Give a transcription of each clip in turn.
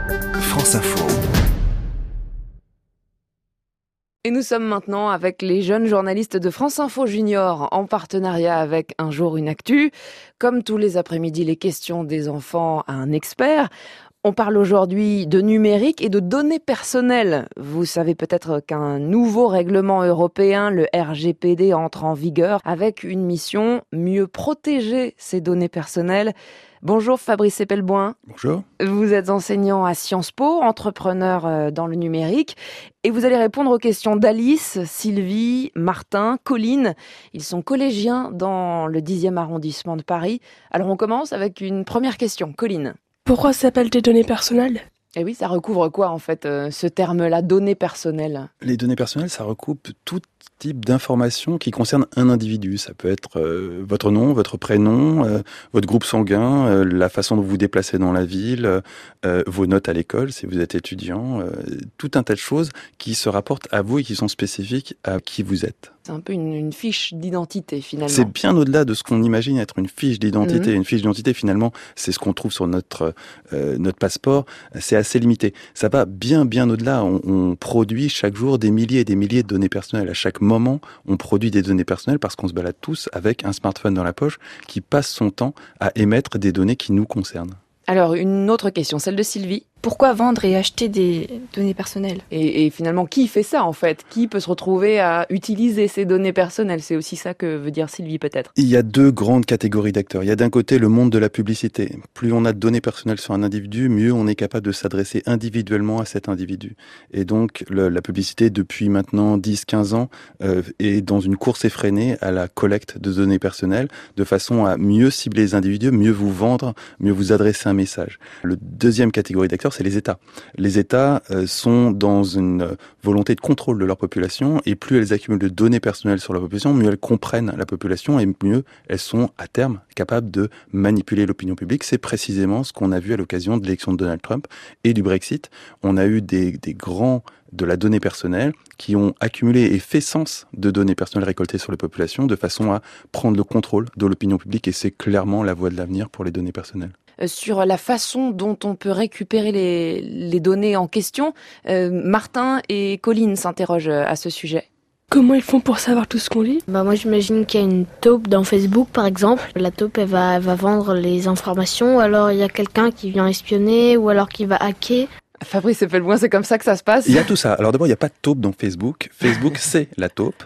France Info. Et nous sommes maintenant avec les jeunes journalistes de France Info Junior en partenariat avec Un jour une actu. Comme tous les après-midi, les questions des enfants à un expert. On parle aujourd'hui de numérique et de données personnelles. Vous savez peut-être qu'un nouveau règlement européen, le RGPD, entre en vigueur avec une mission: mieux protéger ces données personnelles. Bonjour Fabrice Epelboin. Bonjour. Vous êtes enseignant à Sciences Po, entrepreneur dans le numérique, et vous allez répondre aux questions d'Alice, Sylvie, Martin, Colline. Ils sont collégiens dans le 10e arrondissement de Paris. Alors on commence avec une première question. Colline. Pourquoi ça s'appelle des données personnelles ? Eh oui, ça recouvre quoi en fait, ce terme-là, données personnelles ? Les données personnelles, ça recoupe tout type d'informations qui concernent un individu. Ça peut être votre nom, votre prénom, votre groupe sanguin, la façon dont vous vous déplacez dans la ville, vos notes à l'école si vous êtes étudiant, tout un tas de choses qui se rapportent à vous et qui sont spécifiques à qui vous êtes. C'est un peu une fiche d'identité finalement. C'est bien au-delà de ce qu'on imagine être une fiche d'identité. Une fiche d'identité, finalement, c'est ce qu'on trouve sur notre passeport. C'est assez limité. Ça va bien au-delà. On produit chaque jour des milliers et des milliers de données personnelles. À chaque moment, on produit des données personnelles parce qu'on se balade tous avec un smartphone dans la poche qui passe son temps à émettre des données qui nous concernent. Alors, une autre question, celle de Sylvie. Pourquoi vendre et acheter des données personnelles ? Et finalement, qui fait ça en fait ? Qui peut se retrouver à utiliser ces données personnelles ? C'est aussi ça que veut dire Sylvie peut-être. Il y a deux grandes catégories d'acteurs. Il y a d'un côté le monde de la publicité. Plus on a de données personnelles sur un individu, mieux on est capable de s'adresser individuellement à cet individu. Et donc la publicité, depuis maintenant 10-15 ans, est dans une course effrénée à la collecte de données personnelles, de façon à mieux cibler les individus, mieux vous vendre, mieux vous adresser un message. Le deuxième catégorie d'acteurs, c'est les États. Les États sont dans une volonté de contrôle de leur population, et plus elles accumulent de données personnelles sur la population, mieux elles comprennent la population et mieux elles sont à terme capables de manipuler l'opinion publique. C'est précisément ce qu'on a vu à l'occasion de l'élection de Donald Trump et du Brexit. On a eu des grands de la donnée personnelle qui ont accumulé et fait sens de données personnelles récoltées sur les populations de façon à prendre le contrôle de l'opinion publique, et c'est clairement la voie de l'avenir pour les données personnelles. Sur la façon dont on peut récupérer les données en question, Martin et Colline s'interrogent à ce sujet. Comment ils font pour savoir tout ce qu'on lit ? Moi j'imagine qu'il y a une taupe dans Facebook par exemple. La taupe elle va vendre les informations, ou alors il y a quelqu'un qui vient espionner, ou alors qui va hacker. Fabrice Epelboin, c'est comme ça que ça se passe ? Il y a tout ça. Alors d'abord, il n'y a pas de taupe dans Facebook. Facebook, c'est la taupe.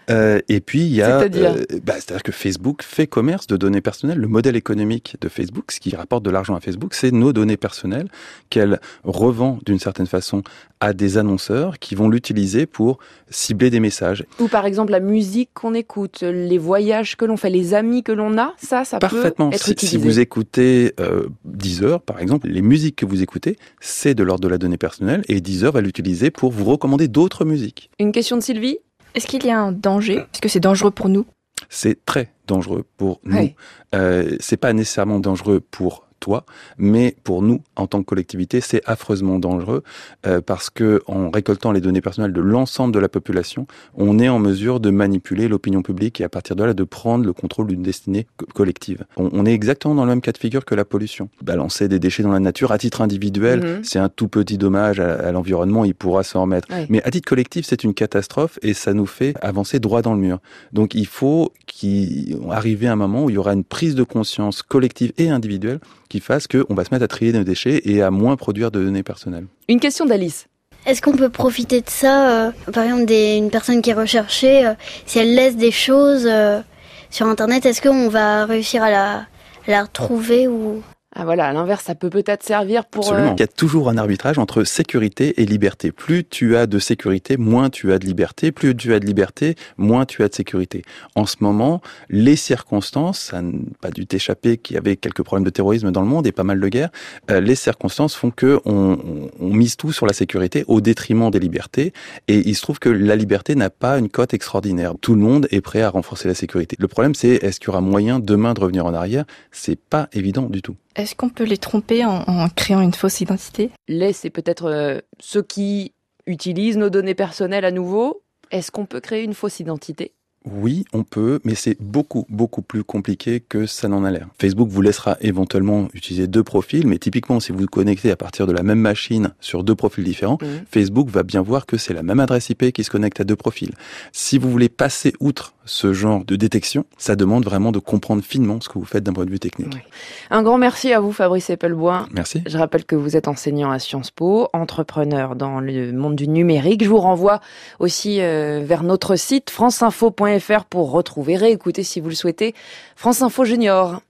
Et puis, il y a... c'est-à-dire que Facebook fait commerce de données personnelles. Le modèle économique de Facebook, ce qui rapporte de l'argent à Facebook, c'est nos données personnelles qu'elle revend d'une certaine façon à des annonceurs qui vont l'utiliser pour cibler des messages. Ou par exemple la musique qu'on écoute, les voyages que l'on fait, les amis que l'on a, ça Parfaitement. Peut être utilisé. Si vous écoutez Deezer, par exemple, les musiques que vous écoutez, c'est de l'ordre de la donnée personnelle, et Deezer va l'utiliser pour vous recommander d'autres musiques. Une question de Sylvie ? Est-ce qu'il y a un danger ? Est-ce que c'est dangereux pour nous ? C'est très dangereux pour nous. Oui. C'est pas nécessairement dangereux pour toi, mais pour nous, en tant que collectivité, c'est affreusement dangereux parce que en récoltant les données personnelles de l'ensemble de la population, on est en mesure de manipuler l'opinion publique et à partir de là, de prendre le contrôle d'une destinée collective. On est exactement dans le même cas de figure que la pollution. Balancer des déchets dans la nature à titre individuel, c'est un tout petit dommage à l'environnement, il pourra s'en remettre. Oui. Mais à titre collectif, c'est une catastrophe et ça nous fait avancer droit dans le mur. Donc il faut arriver à un moment où il y aura une prise de conscience collective et individuelle qui fasse qu'on va se mettre à trier nos déchets et à moins produire de données personnelles. Une question d'Alice. Est-ce qu'on peut profiter de ça par exemple, une personne qui est recherchée, si elle laisse des choses sur Internet, est-ce qu'on va réussir à la retrouver ou... Ah voilà, à l'inverse, ça peut peut-être servir pour... Absolument. Il y a toujours un arbitrage entre sécurité et liberté. Plus tu as de sécurité, moins tu as de liberté. Plus tu as de liberté, moins tu as de sécurité. En ce moment, les circonstances, ça n'a pas dû t'échapper qu'il y avait quelques problèmes de terrorisme dans le monde et pas mal de guerres, les circonstances font que on mise tout sur la sécurité au détriment des libertés. Et il se trouve que la liberté n'a pas une cote extraordinaire. Tout le monde est prêt à renforcer la sécurité. Le problème, c'est est-ce qu'il y aura moyen demain de revenir en arrière ? C'est pas évident du tout. Est-ce qu'on peut les tromper en créant une fausse identité ? C'est peut-être ceux qui utilisent nos données personnelles à nouveau. Est-ce qu'on peut créer une fausse identité ? Oui, on peut, mais c'est beaucoup plus compliqué que ça n'en a l'air. Facebook vous laissera éventuellement utiliser 2 profils, mais typiquement, si vous vous connectez à partir de la même machine sur 2 profils différents, Facebook va bien voir que c'est la même adresse IP qui se connecte à 2 profils. Si vous voulez passer outre ce genre de détection, ça demande vraiment de comprendre finement ce que vous faites d'un point de vue technique. Oui. Un grand merci à vous, Fabrice Eppelbois. Merci. Je rappelle que vous êtes enseignant à Sciences Po, entrepreneur dans le monde du numérique. Je vous renvoie aussi vers notre site franceinfo.fr pour retrouver, réécouter si vous le souhaitez, France Info Junior.